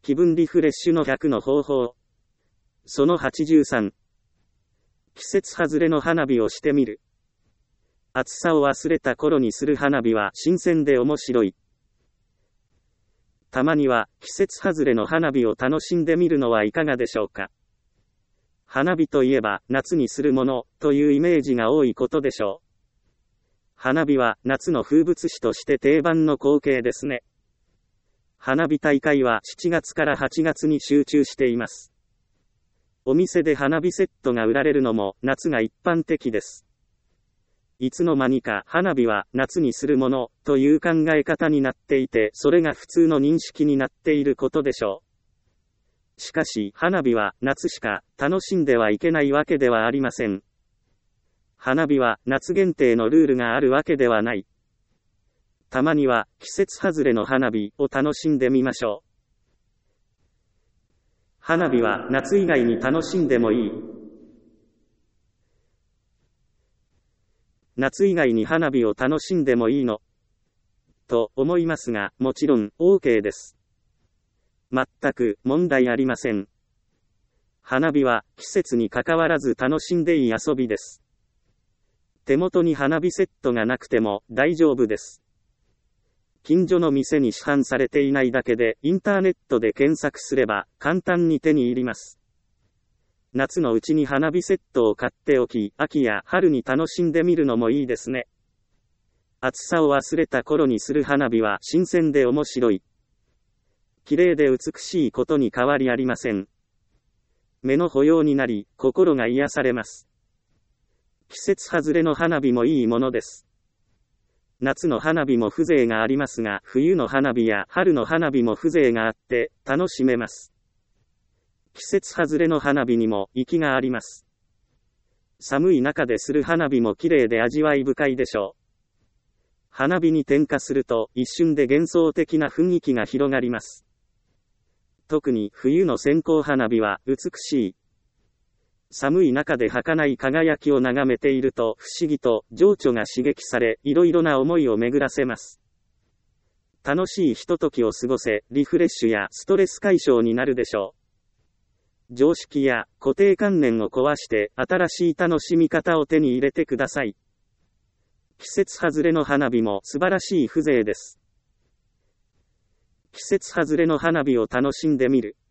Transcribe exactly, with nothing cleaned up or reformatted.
気分リフレッシュのひゃくの方法。そのはちじゅうさん。季節外れの花火をしてみる。暑さを忘れた頃にする花火は新鮮で面白い。たまには季節外れの花火を楽しんでみるのはいかがでしょうか。花火といえば夏にするものというイメージが多いことでしょう。花火は夏の風物詩として定番の光景ですね。花火大会はしちがつからはちがつに集中しています。お店で花火セットが売られるのも夏が一般的です。いつの間にか花火は夏にするものという考え方になっていて、それが普通の認識になっていることでしょう。しかし花火は夏しか楽しんではいけないわけではありません。花火は夏限定のルールがあるわけではない。たまには季節外れの花火を楽しんでみましょう。花火は夏以外に楽しんでもいい。夏以外に花火を楽しんでもいいのと思いますが、もちろん オーケー です。全く問題ありません。花火は季節に関わらず楽しんでいい遊びです。手元に花火セットがなくても大丈夫です。近所の店に市販されていないだけでインターネットで検索すれば簡単に手に入ります。夏のうちに花火セットを買っておき、秋や春に楽しんでみるのもいいですね。暑さを忘れた頃にする花火は新鮮で面白い。綺麗で美しいことに変わりありません。目の保養になり、心が癒されます。季節外れの花火もいいものです。夏の花火も風情がありますが、冬の花火や春の花火も風情があって楽しめます。季節外れの花火にも息があります。寒い中でする花火も綺麗で味わい深いでしょう。花火に点火すると一瞬で幻想的な雰囲気が広がります。特に冬の線香花火は美しい。寒い中で儚い輝きを眺めていると不思議と情緒が刺激され、いろいろな思いを巡らせます。楽しいひとときを過ごせ、リフレッシュやストレス解消になるでしょう。常識や固定観念を壊して新しい楽しみ方を手に入れてください。季節外れの花火も素晴らしい風情です。季節外れの花火を楽しんでみる。